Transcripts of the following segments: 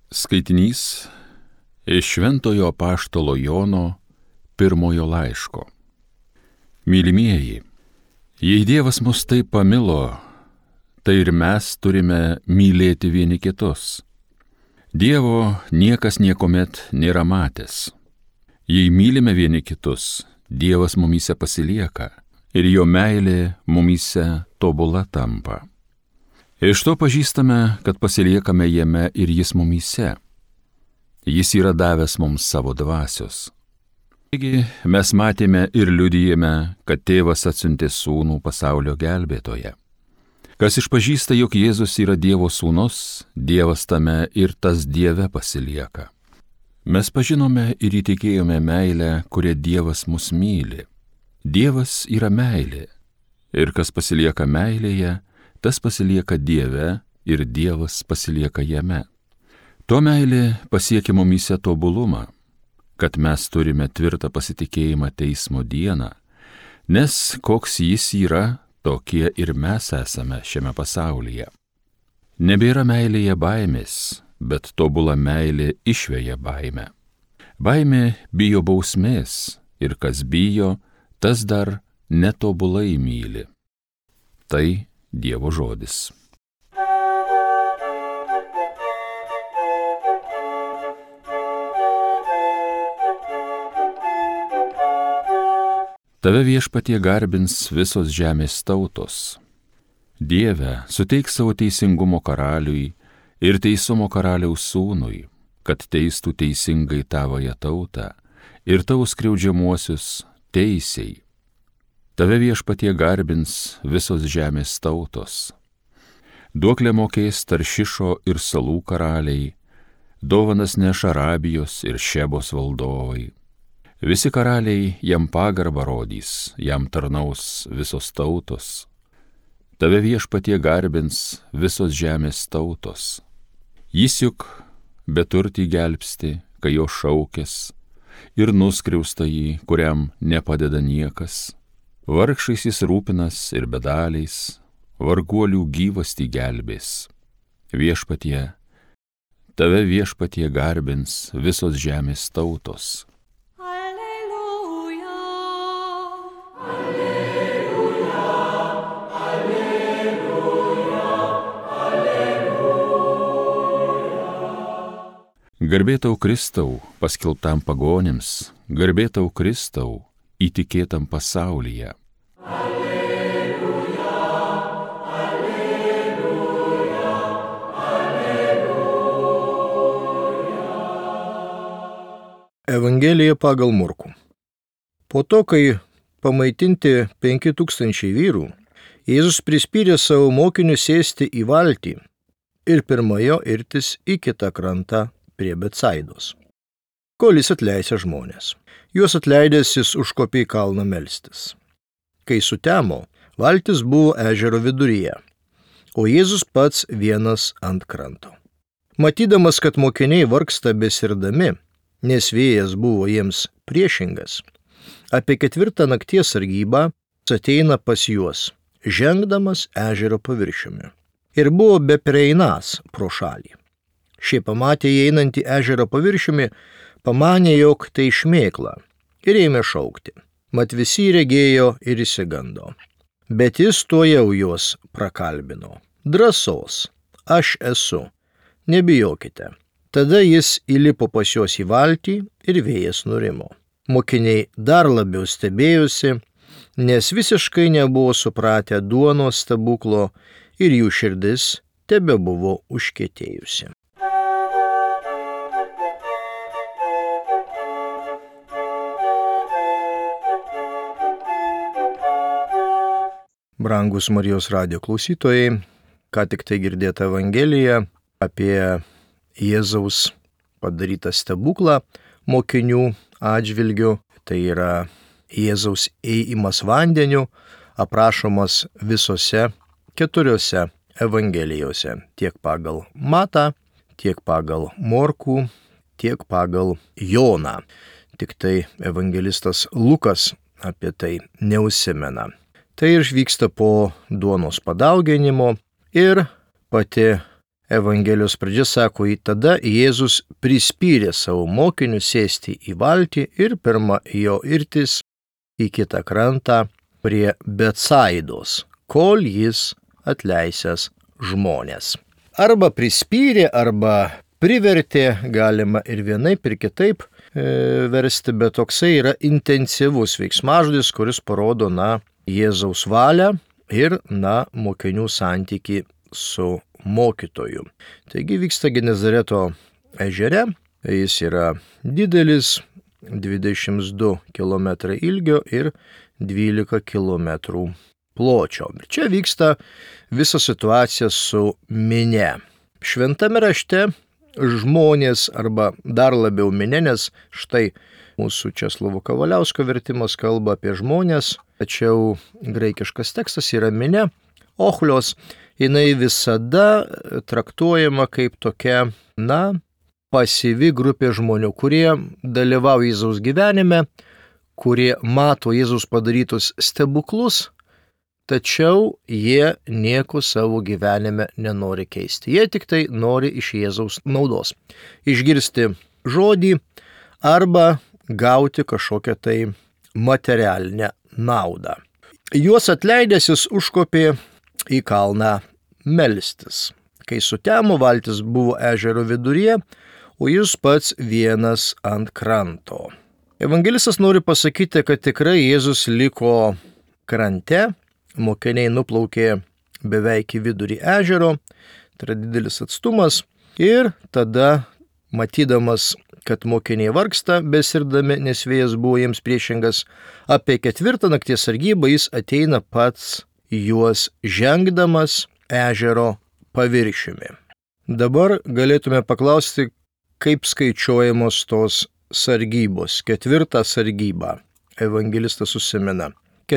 Skaitinys iš Šventojo apaštalo Jono pirmojo laiško. Mylimieji, jei Dievas mus taip pamilo, tai ir mes turime mylėti vieni kitus. Dievo niekas niekuomet nėra matęs. Jei mylime vieni kitus, Dievas mumyse pasilieka ir jo meilė mumyse tobula tampa. Iš to pažįstame, kad pasiliekame jame ir jis mumyse. Jis yra davęs mums savo dvasios. Taigi mes matėme ir liudijame, kad Tėvas atsiuntė Sūnų pasaulio gelbėtoją. Kas išpažįsta, jog Jėzus yra Dievo Sūnus, Dievas tame ir tas Dieve pasilieka. Mes pažinome ir įtikėjome meilę, kuria Dievas mus myli. Dievas yra meilė, ir kas pasilieka meilėje, tas pasilieka Dieve ir Dievas pasilieka jame. To meilė pasiekia mumyse tobulumą, kad mes turime tvirtą pasitikėjimą teismo dieną, nes koks jis yra, tokie ir mes esame šiame pasaulyje. Nebėra meilėje baimės, bet tobula meilė išveja baimę. Baimė bijo bausmės, ir kas bijo, tas dar netobulai myli. Tai Dievo žodis. Tave Viešpatie garbins visos žemės tautos. Dieve, suteik savo teisingumo karaliui ir teisumo karaliaus sūnui, kad teistų teisingai tavąją tautą ir tavo skriaudžiamuosius teisiai. Tave Viešpatie garbins visos žemės tautos. Duoklę mokės Taršišo ir salų karaliai, dovanas neš Arabijos ir Šebos valdovai. Visi karaliai jam pagarbą rodys, jam tarnaus visos tautos. Tave Viešpatie garbins visos žemės tautos. Jis juk beturtį gelbsti, kai jo šaukės, ir nuskriausta jį, kuriam nepadeda niekas. Vargšais jis rūpinas ir bedaliais, varguolių gyvastį gelbės. Viešpatie, tave Viešpatie garbins visos žemės tautos. Alleluja, alleluja, alleluja, alleluja. Garbė tau Kristau, paskelbtam pagonims, garbė tau Kristau, įtikėtam pasaulyje. Alleluja, alleluja, alleluja. Evangelija pagal Morkų. Po to, kai pamaitinti 5000 vyrų, Jėzus prispyrė savo mokinius sėsti į valtį ir pirmojo irtis į kitą krantą prie Betsaidos, kol jis atleisė žmonės. Juos atleidęs jis užkopė į kalną melstis. Kai sutemo, valtis buvo ežero viduryje, o Jėzus pats vienas ant kranto. Matydamas, kad mokiniai vargsta besirdami, nes vėjas buvo jiems priešingas, apie 4 nakties sargybą ateina pas juos, žengdamas ežero paviršiumi, ir buvo beprieinas pro šalį. Šie pamatė įeinantį ežero paviršiumi, pamanė, jog tai šmėkla, ir ėmė šaukti. Mat visi regėjo ir išsigando. Bet jis tuojau juos prakalbino. Drąsos, aš esu, nebijokite. Tada jis įlipo pas juos į valtį ir vėjas nurimo. Mokiniai dar labiau stebėjosi, nes visiškai nebuvo supratę duonos stebuklo ir jų širdis tebebuvo užkietėjusi. Brangus Marijos radijo klausytojai, ką tik tai girdėta Evangelija apie Jėzaus padarytą stebuklą mokinių atžvilgiu, tai yra Jėzaus ėjimas vandeniu, aprašomas visose 4 Evangelijose, tiek pagal Matą, tiek pagal Morkų, tiek pagal Joną. Tik tai evangelistas Lukas apie tai neužsimena. Tai ir vyksta po duonos padauginimo ir pati Evangelijos pradžia sako, tada Jėzus prispyrė savo mokinius sėsti į valtį ir pirma jo irtis į kitą krantą prie Betsaidos, kol jis atleisęs žmonės. Arba prispyrė, arba privertė, galima ir vienaip, ir kitaip versti, bet toksai yra intensyvus veiksmažodis, kuris parodo, Jėzaus valią ir, mokinių santykį su mokytoju. Taigi vyksta Genezareto ežere, jis yra didelis, 22 km ilgio ir 12 km pločio. Ir čia vyksta visa situacija su minia. Šventame rašte žmonės, arba dar labiau minia, nes štai mūsų Česlovo Kavaliausko vertimas kalba apie žmonės, tačiau graikiškas tekstas yra minia, ochlios, jinai visada traktuojama kaip tokia, pasyvi grupė žmonių, kurie dalyvauja Jėzaus gyvenime, kurie mato Jėzaus padarytus stebuklus, tačiau jie nieko savo gyvenime nenori keisti. Jie tik tai nori iš Jėzaus naudos. Išgirsti žodį arba gauti kažkokią tai materialinę naudą. Juos atleidęs jis užkopė į kalną melstis. Kai sutemo, valtis buvo ežero viduryje, o jis pats vienas ant kranto. Evangelistas nori pasakyti, kad tikrai Jėzus liko krante, mokiniai nuplaukė beveik į vidurį ežero, tai yra didelis atstumas, ir tada, matydamas, kad mokiniai vargsta, besirdami, nes vėjas buvo jiems priešingas, apie 4 nakties sargybą jis ateina pats juos žengdamas ežero paviršiumi. Dabar galėtume paklausti, kaip skaičiuojamos tos sargybos. 4 sargyba. Evangelistas užsimena.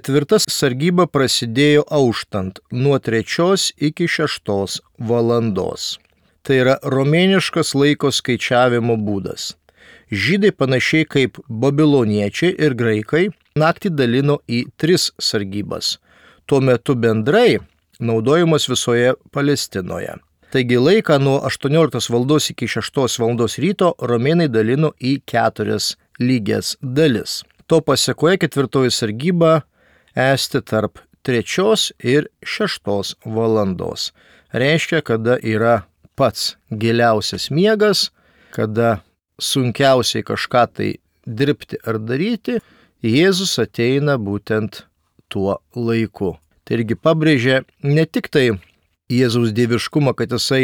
4 sargyba prasidėjo auštant nuo 3 iki 6 valandos. Tai yra romėniškas laiko skaičiavimo būdas. Žydai panašiai kaip babiloniečiai ir graikai naktį dalino į 3 sargybas. Tuo metu bendrai naudojamas visoje Palestinoje. Taigi laiką nuo 18 valandos iki 6 valandos ryto romėnai dalino į 4 lygias dalis. To pasiekoje 4 sargyba esti tarp 3 ir 6 valandos. Reiškia, kada yra pats giliausias miegas, kada sunkiausiai kažką tai dirbti ar daryti, Jėzus ateina būtent tuo laiku. Tai irgi pabrėžia ne tik tai Jėzaus dieviškumą, kad jisai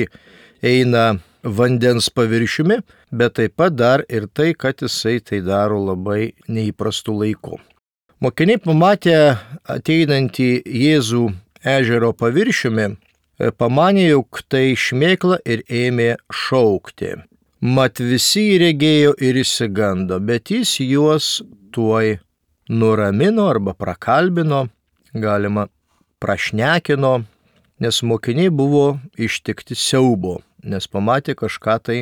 eina vandens paviršiumi, bet taip pat dar ir tai, kad jisai tai daro labai neįprastų laikų. Mokiniai pamatę ateinantį Jėzų ežero paviršiumi, pamanė, jog tai šmėkla ir ėmė šaukti. Mat visi jį regėjo ir išsigando, bet jis juos tuoj nuramino arba prakalbino, galima prašnekino, nes mokiniai buvo ištikti siaubo, nes pamatė kažką tai,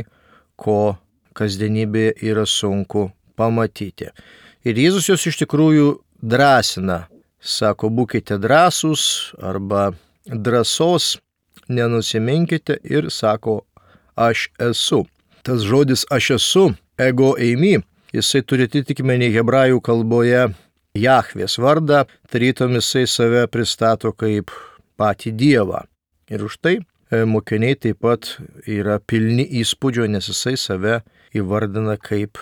ko kasdienybėje yra sunku pamatyti. Ir Jėzus juos iš tikrųjų drąsina, sako, būkite drąsūs arba drąsos nenusiminkite ir sako, aš esu. Tas žodis aš esu, ego eimi, jisai turi atitikmenį hebrajų kalboje Jahvės vardą, tarytum jisai save pristato kaip patį Dievą. Ir už tai mokiniai taip pat yra pilni įspūdžio, nes jisai save įvardina kaip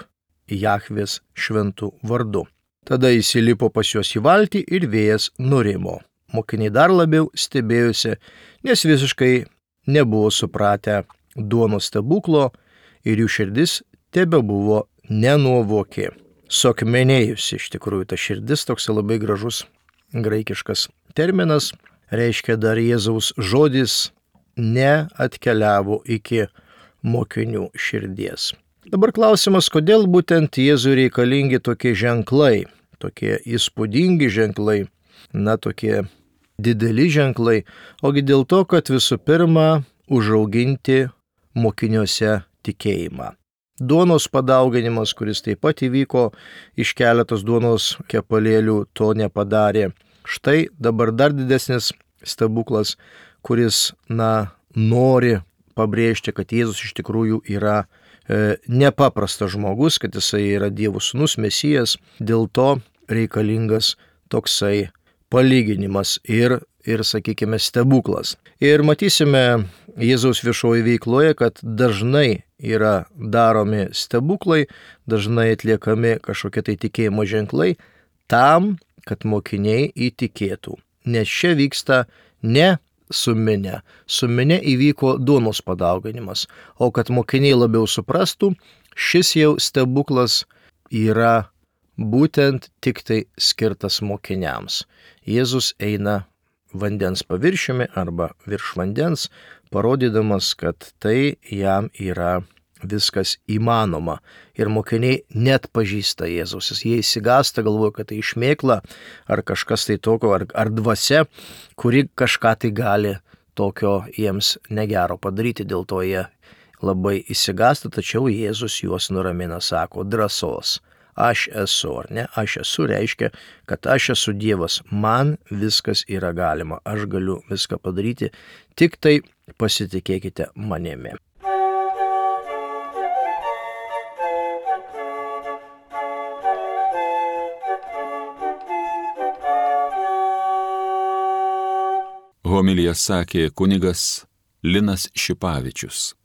Jahvės šventų vardu. Tada jis įlipo pas juos į valtį ir vėjas nurimo. Mokiniai dar labiau stebėjusi, nes visiškai nebuvo supratę duonos stebuklo ir jų širdis tebebuvo nenuovokė. Suakmenėjusi iš tikrųjų ta širdis, toks labai gražus graikiškas terminas, reiškia dar Jėzaus žodis neatkeliavo iki mokinių širdies. Dabar klausimas, kodėl būtent Jėzui reikalingi tokie ženklai, tokie įspūdingi ženklai, tokie dideli ženklai, ogi dėl to, kad visų pirma užauginti mokiniuose tikėjimą. Duonos padauginimas, kuris taip pat įvyko, iš keletos duonos kepalėlių to nepadarė. Štai dabar dar didesnis stebuklas, kuris, nori pabrėžti, kad Jėzus iš tikrųjų yra nepaprastas žmogus, kad jisai yra Dievo sūnus, Mesijas, dėl to reikalingas toksai palyginimas ir sakykime, stebuklas. Ir matysime Jėzaus viešoje veikloje, kad dažnai yra daromi stebuklai, dažnai atliekami kažkokie tai tikėjimo ženklai tam, kad mokiniai įtikėtų. Nes čia vyksta ne su minia. Su minia įvyko duonos padauginimas. O kad mokiniai labiau suprastų, šis jau stebuklas yra būtent tik tai skirtas mokiniams. Jėzus eina vandens paviršiumi arba virš vandens, parodydamas, kad tai jam yra viskas įmanoma. Ir mokiniai net pažįsta Jėzus. Jie įsigąsta, galvoja, kad tai šmėkla ar kažkas tai tokio, ar dvasia, kuri kažką tai gali tokio jiems negero padaryti. Dėl to jie labai įsigąsta, tačiau Jėzus juos nuramina, sako, drąsos. Aš esu, ar ne? Aš esu reiškia, kad aš esu Dievas, man viskas yra galima, aš galiu viską padaryti, tik tai pasitikėkite manimi. Homiliją sakė kunigas Linas Šipavičius.